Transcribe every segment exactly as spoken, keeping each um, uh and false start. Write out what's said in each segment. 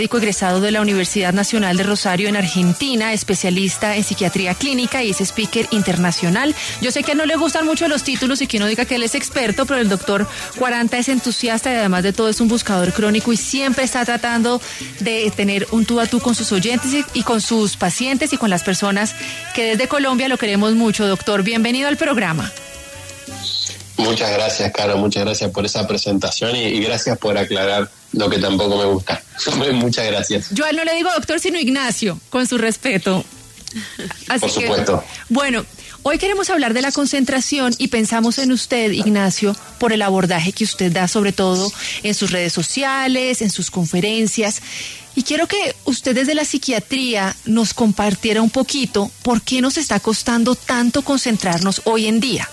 Médico egresado de la Universidad Nacional de Rosario en Argentina, especialista en psiquiatría clínica y es speaker internacional. Yo sé que no le gustan mucho los títulos y que uno diga que él es experto, pero el doctor Quaranta es entusiasta y además de todo es un buscador crónico y siempre está tratando de tener un tú a tú con sus oyentes y, y con sus pacientes y con las personas que desde Colombia lo queremos mucho. Doctor, bienvenido al programa. Muchas gracias, Caro, muchas gracias por esa presentación y, y gracias por aclarar lo que tampoco me gusta. Muchas gracias. Yo a él no le digo doctor, sino Ignacio, con su respeto. Así por supuesto. Que, bueno, hoy queremos hablar de la concentración y pensamos en usted, Ignacio, por el abordaje que usted da, sobre todo en sus redes sociales, en sus conferencias. Y quiero que usted desde la psiquiatría nos compartiera un poquito por qué nos está costando tanto concentrarnos hoy en día.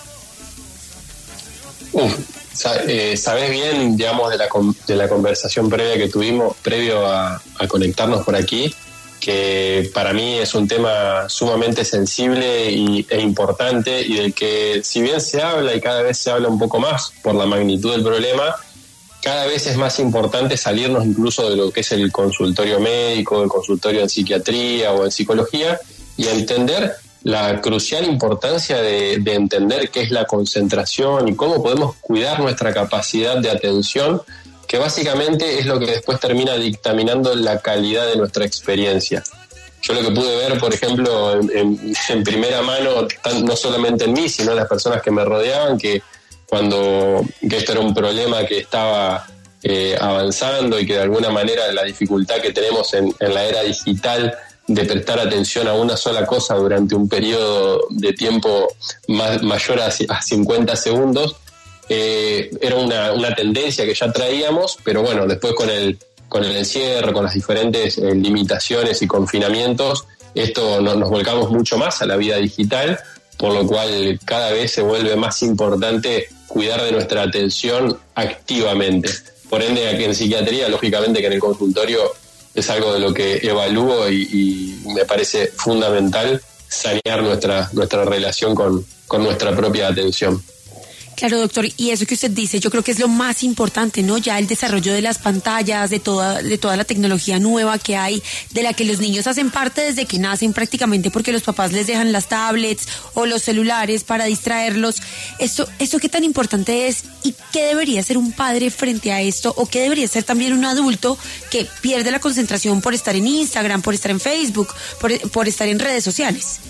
Uf, eh, sabes bien, digamos, de la, de la conversación previa que tuvimos, previo a, a conectarnos por aquí, que para mí es un tema sumamente sensible y, e importante y del que, si bien se habla y cada vez se habla un poco más por la magnitud del problema, cada vez es más importante salirnos incluso de lo que es el consultorio médico, el consultorio en psiquiatría o en psicología y entender la crucial importancia de, de entender qué es la concentración y cómo podemos cuidar nuestra capacidad de atención, que básicamente es lo que después termina dictaminando la calidad de nuestra experiencia. Yo lo que pude ver, por ejemplo, en, en, en primera mano, no solamente en mí, sino en las personas que me rodeaban, que cuando que esto era un problema que estaba eh, avanzando y que de alguna manera la dificultad que tenemos en, en la era digital de prestar atención a una sola cosa durante un periodo de tiempo más, mayor a, a cincuenta segundos, eh, era una, una tendencia que ya traíamos, pero bueno, después con el, con el encierro, con las diferentes eh, limitaciones y confinamientos, esto no, nos volcamos mucho más a la vida digital, por lo cual cada vez se vuelve más importante cuidar de nuestra atención activamente. Por ende, aquí en psiquiatría, lógicamente que en el consultorio es algo de lo que evalúo y, y me parece fundamental sanear nuestra, nuestra relación con, con nuestra propia atención. Claro, doctor, y eso que usted dice, yo creo que es lo más importante, ¿no? Ya el desarrollo de las pantallas, de toda, de toda la tecnología nueva que hay, de la que los niños hacen parte desde que nacen prácticamente porque los papás les dejan las tablets o los celulares para distraerlos. Esto, esto qué tan importante es y qué debería ser un padre frente a esto o qué debería ser también un adulto que pierde la concentración por estar en Instagram, por estar en Facebook, por, por estar en redes sociales.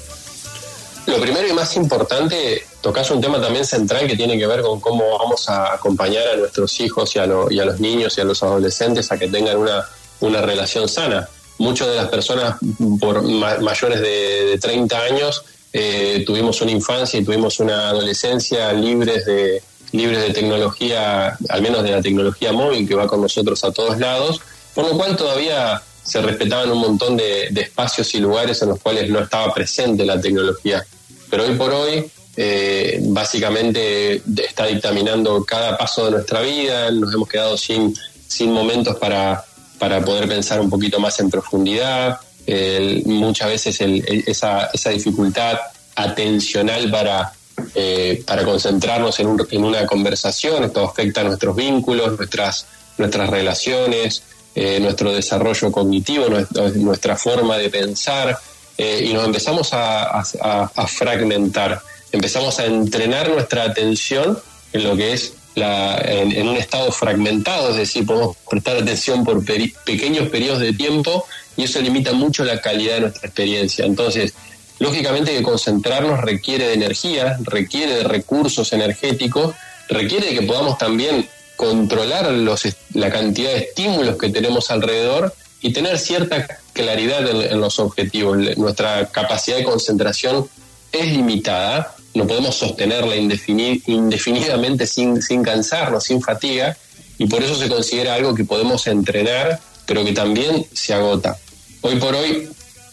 Lo primero y más importante, tocás un tema también central que tiene que ver con cómo vamos a acompañar a nuestros hijos y a, lo, y a los niños y a los adolescentes a que tengan una, una relación sana. Muchas de las personas por ma- mayores de, de treinta años eh, tuvimos una infancia y tuvimos una adolescencia libres de, libres de tecnología, al menos de la tecnología móvil que va con nosotros a todos lados, por lo cual todavía se respetaban un montón de, de espacios y lugares en los cuales no estaba presente la tecnología. Pero hoy por hoy, eh, básicamente está dictaminando cada paso de nuestra vida, nos hemos quedado sin, sin momentos para, para poder pensar un poquito más en profundidad, eh, muchas veces el, esa, esa dificultad atencional para, eh, para concentrarnos en, un, en una conversación, esto afecta a nuestros vínculos, nuestras, nuestras relaciones, Eh, nuestro desarrollo cognitivo, nuestra, nuestra forma de pensar, eh, y nos empezamos a, a, a fragmentar, empezamos a entrenar nuestra atención en lo que es la, en, en un estado fragmentado, es decir, podemos prestar atención por peri- pequeños periodos de tiempo y eso limita mucho la calidad de nuestra experiencia. Entonces, lógicamente que concentrarnos requiere de energía, requiere de recursos energéticos, requiere de que podamos también controlar los, la cantidad de estímulos que tenemos alrededor y tener cierta claridad en, en los objetivos. Nuestra capacidad de concentración es limitada, no podemos sostenerla indefini- indefinidamente sin, sin cansarnos, sin fatiga, y por eso se considera algo que podemos entrenar, pero que también se agota. Hoy por hoy,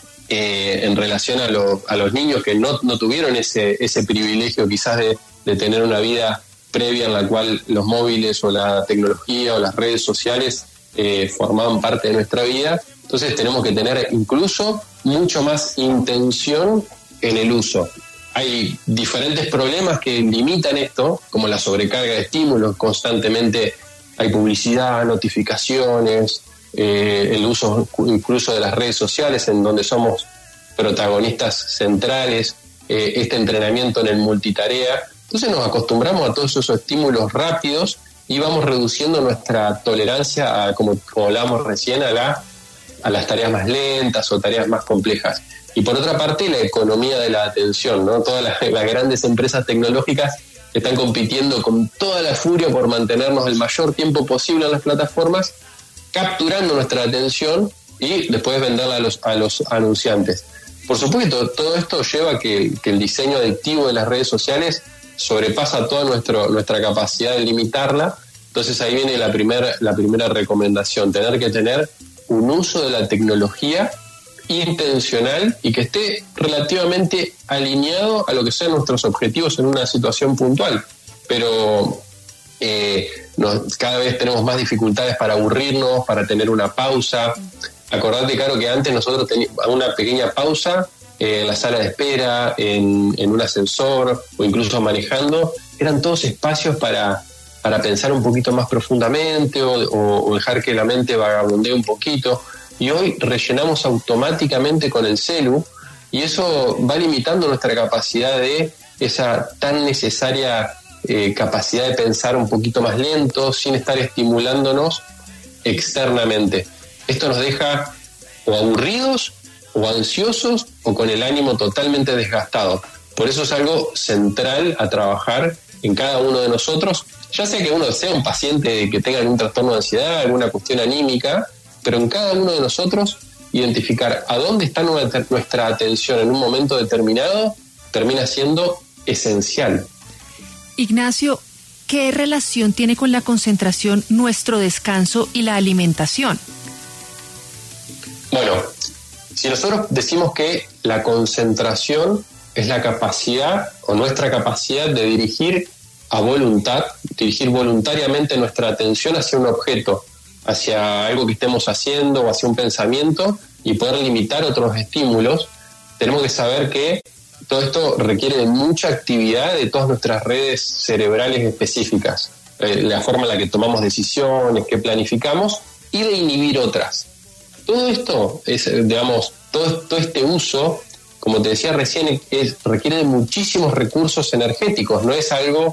eh, en relación a, lo, a los niños que no, no tuvieron ese, ese privilegio quizás de, de tener una vida previa en la cual los móviles o la tecnología o las redes sociales eh, formaban parte de nuestra vida, entonces tenemos que tener incluso mucho más intención en el uso. Hay diferentes problemas que limitan esto, como la sobrecarga de estímulos, constantemente hay publicidad, notificaciones, eh, el uso incluso de las redes sociales, en donde somos protagonistas centrales, eh, este entrenamiento en el multitarea. Entonces nos acostumbramos a todos esos estímulos rápidos y vamos reduciendo nuestra tolerancia a, como, como hablábamos recién, a, la, a las tareas más lentas o tareas más complejas. Y por otra parte, la economía de la atención, ¿no? Todas las, las grandes empresas tecnológicas están compitiendo con toda la furia por mantenernos el mayor tiempo posible en las plataformas, capturando nuestra atención y después venderla a los, a los anunciantes. Por supuesto, todo esto lleva a que, que el diseño adictivo de las redes sociales sobrepasa toda nuestro, nuestra capacidad de limitarla. Entonces ahí viene la, primer, la primera recomendación, tener que tener un uso de la tecnología intencional y que esté relativamente alineado a lo que sean nuestros objetivos en una situación puntual. Pero eh, nos, cada vez tenemos más dificultades para aburrirnos, para tener una pausa. Acordate, Caro, que antes nosotros teníamos una pequeña pausa eh, en la sala de espera, en, en un ascensor o incluso manejando. Eran todos espacios para, para pensar un poquito más profundamente o, o, o dejar que la mente vagabundee un poquito. Y hoy rellenamos automáticamente con el celu y eso va limitando nuestra capacidad de esa tan necesaria eh, capacidad de pensar un poquito más lento, sin estar estimulándonos externamente. Esto nos deja o aburridos, o ansiosos, o con el ánimo totalmente desgastado. Por eso es algo central a trabajar en cada uno de nosotros, ya sea que uno sea un paciente que tenga algún trastorno de ansiedad, alguna cuestión anímica, pero en cada uno de nosotros identificar a dónde está nuestra atención en un momento determinado termina siendo esencial. Ignacio, ¿qué relación tiene con la concentración nuestro descanso y la alimentación? Bueno, si nosotros decimos que la concentración es la capacidad o nuestra capacidad de dirigir a voluntad, dirigir voluntariamente nuestra atención hacia un objeto, hacia algo que estemos haciendo o hacia un pensamiento y poder limitar otros estímulos, tenemos que saber que todo esto requiere de mucha actividad de todas nuestras redes cerebrales específicas, eh, la forma en la que tomamos decisiones, que planificamos y de inhibir otras. Todo esto, es, digamos, todo, todo este uso, como te decía recién, es, requiere de muchísimos recursos energéticos, no es algo...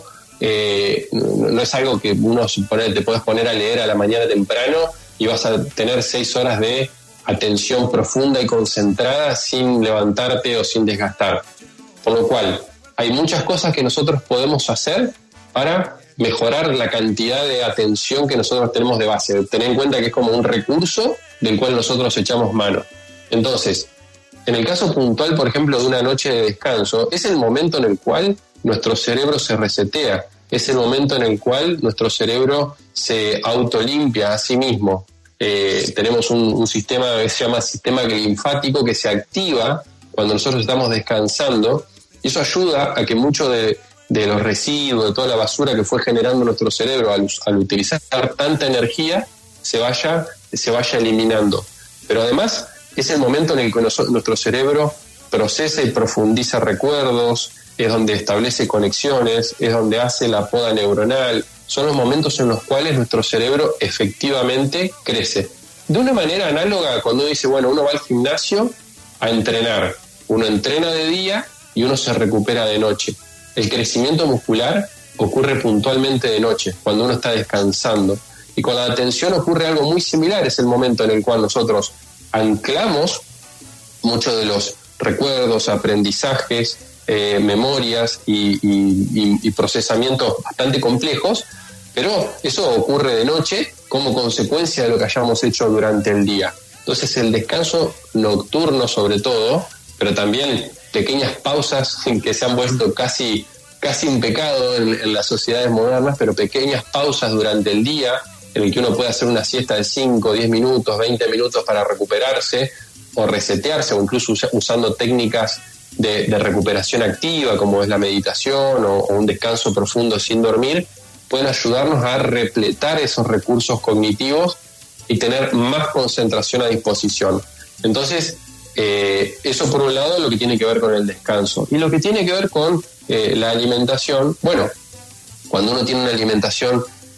Eh, no, no es algo que uno supone, te puedes poner a leer a la mañana temprano y vas a tener seis horas de atención profunda y concentrada sin levantarte o sin desgastar. Por lo cual, hay muchas cosas que nosotros podemos hacer para mejorar la cantidad de atención que nosotros tenemos de base. Tener en cuenta que es como un recurso del cual nosotros echamos mano. Entonces, en el caso puntual, por ejemplo, de una noche de descanso, es el momento en el cual nuestro cerebro se resetea, es el momento en el cual nuestro cerebro se autolimpia a sí mismo. Eh, tenemos un, un sistema que se llama sistema linfático que se activa cuando nosotros estamos descansando, y eso ayuda a que mucho de, de los residuos, de toda la basura que fue generando nuestro cerebro al, al utilizar tanta energía, se vaya, se vaya eliminando. Pero además es el momento en el que nos, nuestro cerebro procesa y profundiza recuerdos, es donde establece conexiones, es donde hace la poda neuronal. Son los momentos en los cuales nuestro cerebro efectivamente crece. De una manera análoga a cuando uno dice, bueno, uno va al gimnasio a entrenar. Uno entrena de día y uno se recupera de noche. El crecimiento muscular ocurre puntualmente de noche, cuando uno está descansando. Y con la atención ocurre algo muy similar, es el momento en el cual nosotros anclamos muchos de los recuerdos, aprendizajes, Eh, memorias y, y, y procesamientos bastante complejos, pero eso ocurre de noche como consecuencia de lo que hayamos hecho durante el día. Entonces el descanso nocturno sobre todo, pero también pequeñas pausas que se han vuelto casi, casi un pecado en, en las sociedades modernas, pero pequeñas pausas durante el día en el que uno puede hacer una siesta de cinco, diez minutos, veinte minutos para recuperarse o resetearse, o incluso usa, usando técnicas De, de recuperación activa, como es la meditación o, o un descanso profundo sin dormir, pueden ayudarnos a repletar esos recursos cognitivos y tener más concentración a disposición. Entonces, eh, eso por un lado lo que tiene que ver con el descanso. Y lo que tiene que ver con eh, la alimentación, bueno, cuando uno tiene una alimentación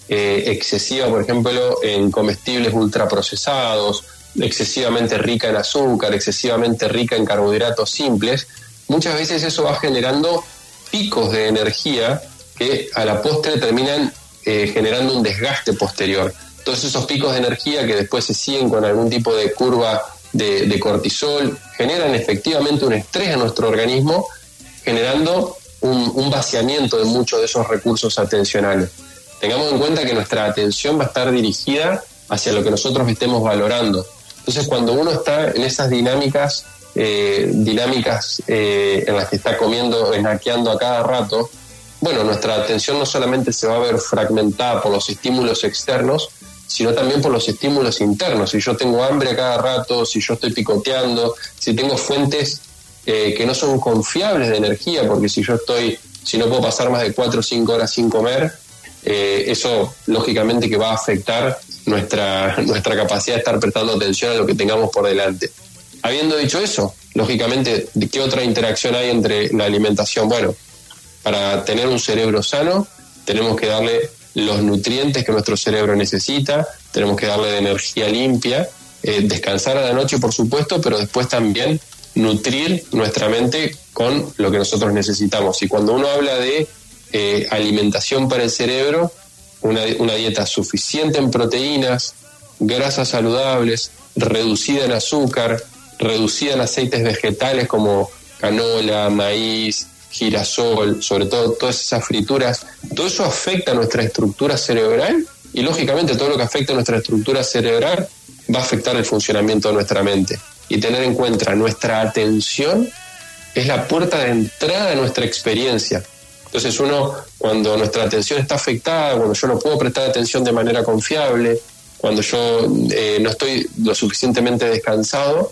eh, excesiva, por ejemplo, en comestibles ultraprocesados, excesivamente rica en azúcar, excesivamente rica en carbohidratos simples, muchas veces eso va generando picos de energía que a la postre terminan eh, generando un desgaste posterior. Todos esos picos de energía que después se siguen con algún tipo de curva de, de cortisol, generan efectivamente un estrés en nuestro organismo, generando un, un vaciamiento de muchos de esos recursos atencionales. Tengamos en cuenta que nuestra atención va a estar dirigida hacia lo que nosotros estemos valorando. Entonces, cuando uno está en esas dinámicas, eh, dinámicas eh, en las que está comiendo, snackeando a cada rato, bueno, nuestra atención no solamente se va a ver fragmentada por los estímulos externos, sino también por los estímulos internos. Si yo tengo hambre a cada rato, si yo estoy picoteando, si tengo fuentes eh, que no son confiables de energía, porque si yo estoy, si no puedo pasar más de cuatro o cinco horas sin comer, eh, eso lógicamente que va a afectar nuestra, nuestra capacidad de estar prestando atención a lo que tengamos por delante. Habiendo dicho eso, lógicamente, ¿qué otra interacción hay entre la alimentación? Bueno, para tener un cerebro sano, tenemos que darle los nutrientes que nuestro cerebro necesita, tenemos que darle de energía limpia, eh, descansar a la noche, por supuesto, pero después también nutrir nuestra mente con lo que nosotros necesitamos. Y cuando uno habla de eh, alimentación para el cerebro, una, una dieta suficiente en proteínas, grasas saludables, reducida en azúcar, reducida en aceites vegetales como canola, maíz, girasol, sobre todo todas esas frituras, todo eso afecta a nuestra estructura cerebral y lógicamente todo lo que afecta a nuestra estructura cerebral va a afectar el funcionamiento de nuestra mente. Y tener en cuenta, nuestra atención es la puerta de entrada de nuestra experiencia. Entonces uno, cuando nuestra atención está afectada, cuando yo no puedo prestar atención de manera confiable, cuando yo eh, no estoy lo suficientemente descansado,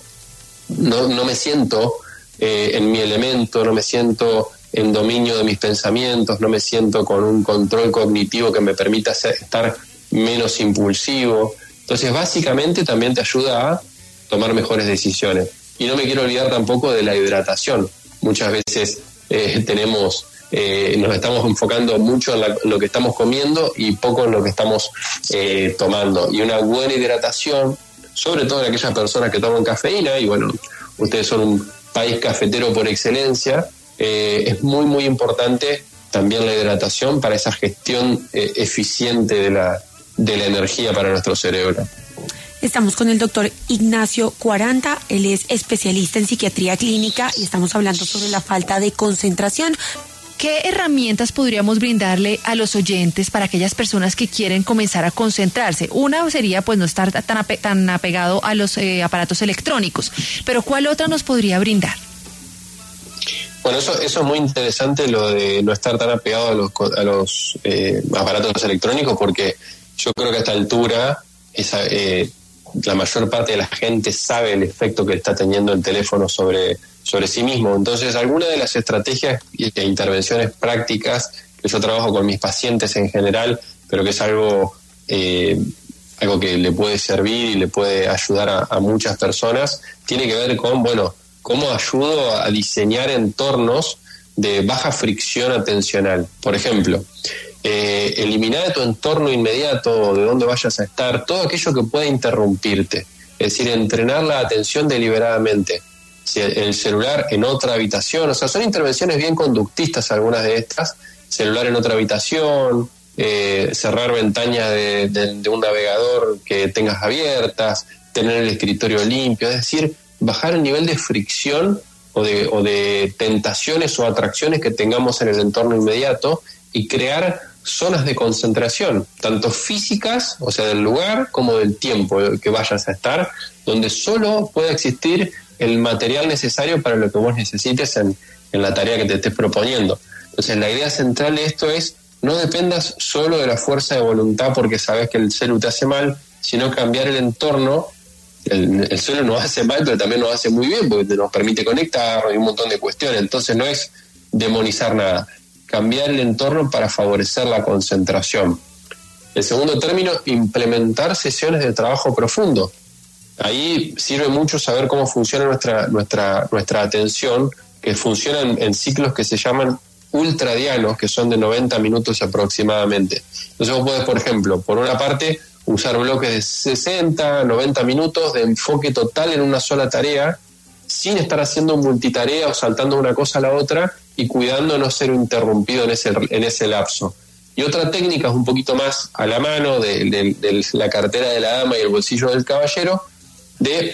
no, no me siento eh, en mi elemento, no me siento en dominio de mis pensamientos, no me siento con un control cognitivo que me permita ser, estar menos impulsivo. Entonces básicamente también te ayuda a tomar mejores decisiones. Y no me quiero olvidar tampoco de la hidratación. Muchas veces eh, tenemos... Eh, nos estamos enfocando mucho en, la, en lo que estamos comiendo y poco en lo que estamos eh, tomando. Y una buena hidratación, sobre todo en aquellas personas que toman cafeína, y bueno, ustedes son un país cafetero por excelencia, eh, es muy muy importante también la hidratación para esa gestión eh, eficiente de la, de la energía para nuestro cerebro. Estamos con el doctor Ignacio Cuaranta, él es especialista en psiquiatría clínica y estamos hablando sobre la falta de concentración. ¿Qué herramientas podríamos brindarle a los oyentes para aquellas personas que quieren comenzar a concentrarse? Una sería pues no estar tan, ape- tan apegado a los eh, aparatos electrónicos, pero ¿cuál otra nos podría brindar? Bueno, eso, eso es muy interesante, lo de no estar tan apegado a los, a los eh, aparatos electrónicos, porque yo creo que a esta altura esa, eh, la mayor parte de la gente sabe el efecto que está teniendo el teléfono sobre... sobre sí mismo. Entonces, algunas de las estrategias e intervenciones prácticas que yo trabajo con mis pacientes en general, pero que es algo eh, algo que le puede servir y le puede ayudar a, a muchas personas, tiene que ver con, bueno, cómo ayudo a diseñar entornos de baja fricción atencional. Por ejemplo, eh, eliminar de tu entorno inmediato, de donde vayas a estar, todo aquello que pueda interrumpirte. Es decir, entrenar la atención deliberadamente. Si el celular en otra habitación, o sea, son intervenciones bien conductistas algunas de estas, celular en otra habitación, eh, cerrar ventanas de, de, de un navegador que tengas abiertas, tener el escritorio limpio, es decir, bajar el nivel de fricción o de, o de tentaciones o atracciones que tengamos en el entorno inmediato y crear zonas de concentración, tanto físicas, o sea, del lugar, como del tiempo que vayas a estar, donde solo pueda existir el material necesario para lo que vos necesites en, en la tarea que te estés proponiendo. Entonces, la idea central de esto es no dependas solo de la fuerza de voluntad porque sabes que el celu te hace mal, sino cambiar el entorno. El, el celu nos hace mal, pero también nos hace muy bien porque nos permite conectar y un montón de cuestiones. Entonces, no es demonizar nada. Cambiar el entorno para favorecer la concentración. El segundo término, implementar sesiones de trabajo profundo. Ahí sirve mucho saber cómo funciona nuestra nuestra nuestra atención, que funciona en, en ciclos que se llaman ultradianos que son de noventa minutos aproximadamente. Entonces vos podés, por ejemplo, por una parte, usar bloques de sesenta, noventa minutos de enfoque total en una sola tarea, sin estar haciendo multitarea o saltando de una cosa a la otra y cuidando no ser interrumpido en ese, en ese lapso. Y otra técnica es un poquito más a la mano de, de, de la cartera de la dama y el bolsillo del caballero, de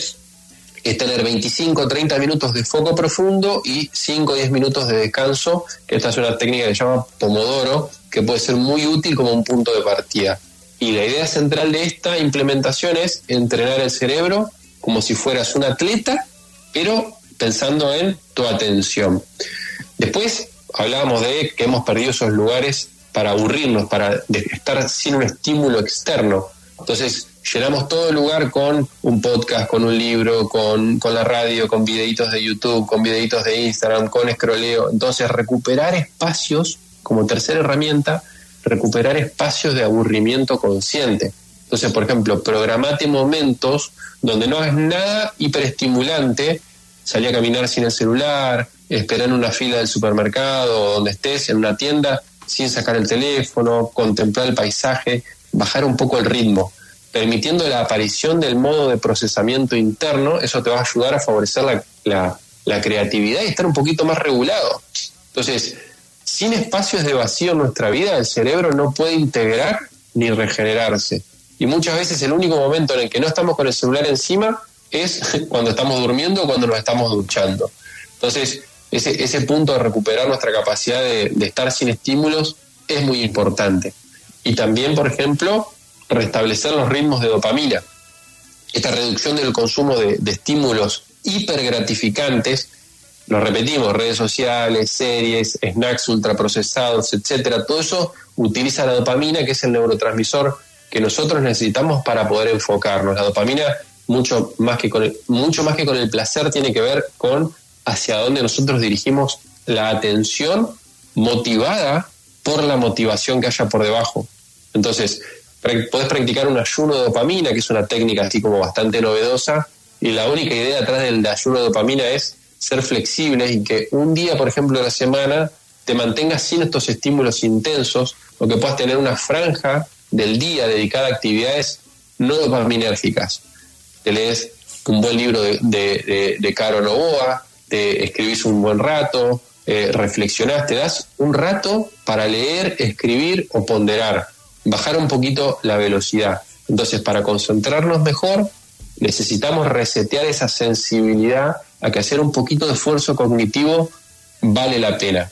es tener veinticinco o treinta minutos de foco profundo y cinco o diez minutos de descanso, que esta es una técnica que se llama Pomodoro, que puede ser muy útil como un punto de partida. Y la idea central de esta implementación es entrenar el cerebro como si fueras un atleta, pero pensando en tu atención. Después hablábamos de que hemos perdido esos lugares para aburrirnos, para estar sin un estímulo externo. Entonces llenamos todo el lugar con un podcast, con un libro, con, con la radio, con videitos de YouTube, con videitos de Instagram, con escroleo. Entonces recuperar espacios, como tercera herramienta, recuperar espacios de aburrimiento consciente. Entonces, por ejemplo, programate momentos donde no hagas nada hiperestimulante, salir a caminar sin el celular, esperar en una fila del supermercado o donde estés, en una tienda, sin sacar el teléfono, contemplar el paisaje, bajar un poco el ritmo, permitiendo la aparición del modo de procesamiento interno. Eso te va a ayudar a favorecer la, la, la creatividad y estar un poquito más regulado. Entonces, sin espacios de vacío en nuestra vida, el cerebro no puede integrar ni regenerarse. Y muchas veces el único momento en el que no estamos con el celular encima es cuando estamos durmiendo o cuando nos estamos duchando. Entonces, ese, ese punto de recuperar nuestra capacidad de, de estar sin estímulos es muy importante. Y también, por ejemplo, restablecer los ritmos de dopamina. Esta reducción del consumo de, de estímulos hipergratificantes, lo repetimos, redes sociales, series, snacks ultraprocesados, etcétera, todo eso utiliza la dopamina, que es el neurotransmisor que nosotros necesitamos para poder enfocarnos. La dopamina, mucho más que con el, mucho más que con el placer, tiene que ver con hacia dónde nosotros dirigimos la atención, motivada por la motivación que haya por debajo. Entonces, podés practicar un ayuno de dopamina, que es una técnica así como bastante novedosa, y la única idea atrás del ayuno de dopamina es ser flexibles y que un día, por ejemplo, de la semana te mantengas sin estos estímulos intensos, o que puedas tener una franja del día dedicada a actividades no dopaminérgicas. Te lees un buen libro de, de, de, de Caro Novoa, te escribís un buen rato, eh, reflexionás, te das un rato para leer, escribir o ponderar, bajar un poquito la velocidad. Entonces, para concentrarnos mejor, necesitamos resetear esa sensibilidad a que hacer un poquito de esfuerzo cognitivo vale la pena.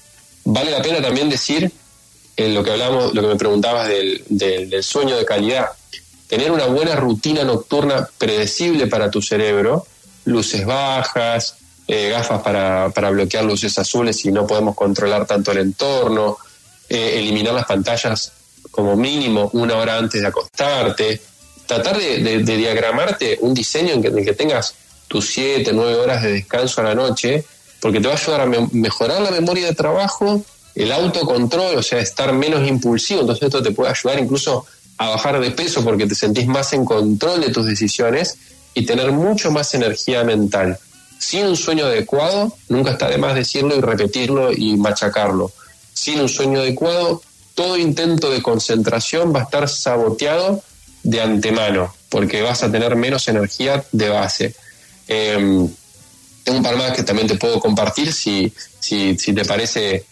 Vale la pena también decir, en lo que hablamos, lo que me preguntabas del, del, del sueño de calidad, tener una buena rutina nocturna predecible para tu cerebro, luces bajas, eh, gafas para, para bloquear luces azules si no podemos controlar tanto el entorno, eh, eliminar las pantallas como mínimo una hora antes de acostarte, tratar de, de, de diagramarte un diseño en que, en el que tengas tus siete, nueve horas de descanso a la noche, porque te va a ayudar a me- mejorar la memoria de trabajo, el autocontrol, o sea, estar menos impulsivo. Entonces esto te puede ayudar incluso a bajar de peso porque te sentís más en control de tus decisiones y tener mucho más energía mental. Sin un sueño adecuado, nunca está de más decirlo y repetirlo y machacarlo. Sin un sueño adecuado, todo intento de concentración va a estar saboteado de antemano, porque vas a tener menos energía de base. Eh, tengo un par más que también te puedo compartir si, si, si te parece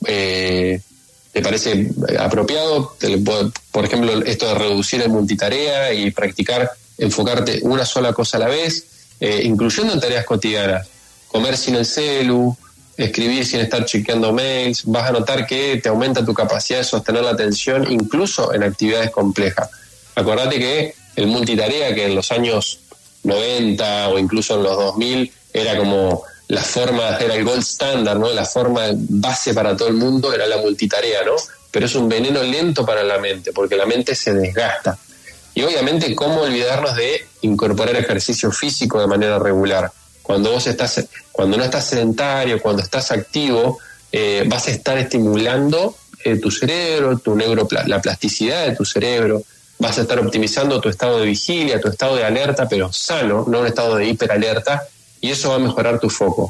eh, te parece apropiado. Te puedo, por ejemplo, esto de reducir el multitarea y practicar enfocarte una sola cosa a la vez, eh, incluyendo en tareas cotidianas. Comer sin el celu, escribir sin estar chequeando mails. Vas a notar que te aumenta tu capacidad de sostener la atención incluso en actividades complejas. Acordate que el multitarea, que en los años noventa o incluso en los dos mil era como la forma, era el gold standard, ¿no? La forma base para todo el mundo era la multitarea, ¿no? Pero es un veneno lento para la mente, porque la mente se desgasta. Y obviamente, ¿cómo olvidarnos de incorporar ejercicio físico de manera regular? Cuando vos estás, cuando no estás sedentario, cuando estás activo, eh, vas a estar estimulando eh, tu cerebro, tu neuro, la plasticidad de tu cerebro. Vas a estar optimizando tu estado de vigilia, tu estado de alerta, pero sano, no un estado de hiperalerta, y eso va a mejorar tu foco.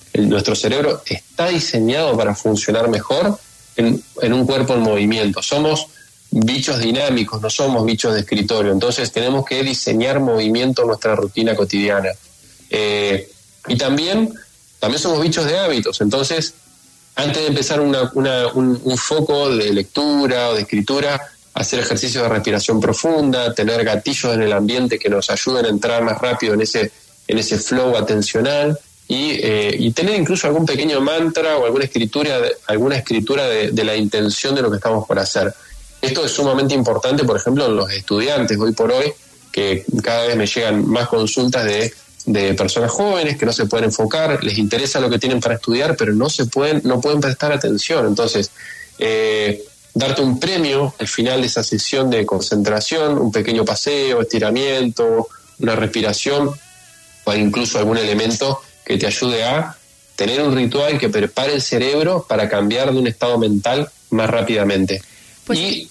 El, nuestro cerebro está diseñado para funcionar mejor en, en un cuerpo en movimiento. Somos bichos dinámicos, no somos bichos de escritorio. Entonces tenemos que diseñar movimiento en nuestra rutina cotidiana. Eh, y también, también somos bichos de hábitos. Entonces, antes de empezar una, una, un, un foco de lectura o de escritura, hacer ejercicios de respiración profunda, tener gatillos en el ambiente que nos ayuden a entrar más rápido en ese, en ese flow atencional y, eh, y tener incluso algún pequeño mantra o alguna escritura, de, alguna escritura de, de la intención de lo que estamos por hacer. Esto es sumamente importante, por ejemplo, en los estudiantes hoy por hoy, que cada vez me llegan más consultas de, de personas jóvenes que no se pueden enfocar, les interesa lo que tienen para estudiar, pero no se pueden, no pueden prestar atención. Entonces, eh, darte un premio al final de esa sesión de concentración, un pequeño paseo, estiramiento, una respiración, o incluso algún elemento que te ayude a tener un ritual que prepare el cerebro para cambiar de un estado mental más rápidamente. Pues, y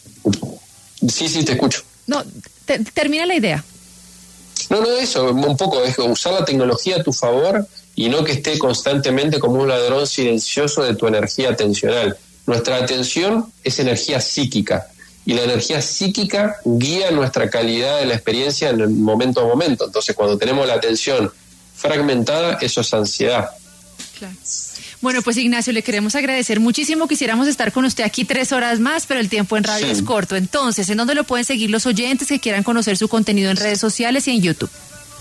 sí, sí, te escucho. No, te, termina la idea. No, no, eso, un poco, es usar la tecnología a tu favor y no que esté constantemente como un ladrón silencioso de tu energía atencional. Nuestra atención es energía psíquica y la energía psíquica guía nuestra calidad de la experiencia en el momento a momento. Entonces, cuando tenemos la atención fragmentada, eso es ansiedad. Claro. Bueno, pues Ignacio, le queremos agradecer muchísimo. Quisiéramos estar con usted aquí tres horas más, pero el tiempo en radio sí. es corto. Entonces, ¿en dónde lo pueden seguir los oyentes que quieran conocer su contenido en redes sociales y en YouTube?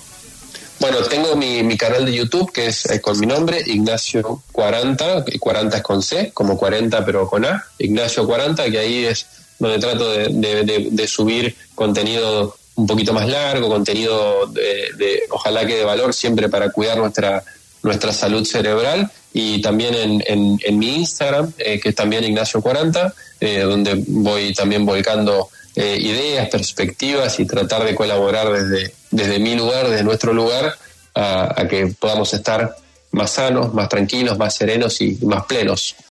Bueno, tengo mi, mi canal de YouTube, que es eh, con mi nombre, Ignacio cuarenta, cuarenta es con C, como cuarenta pero con A, Ignacio cuarenta, que ahí es donde trato de, de, de, de subir contenido un poquito más largo, contenido de, de ojalá que de valor, siempre para cuidar nuestra nuestra salud cerebral, y también en, en, en mi Instagram, eh, que es también Ignacio cuarenta, eh, donde voy también volcando eh, ideas, perspectivas y tratar de colaborar desde, desde mi lugar, desde nuestro lugar, a, a que podamos estar más sanos, más tranquilos, más serenos y más plenos.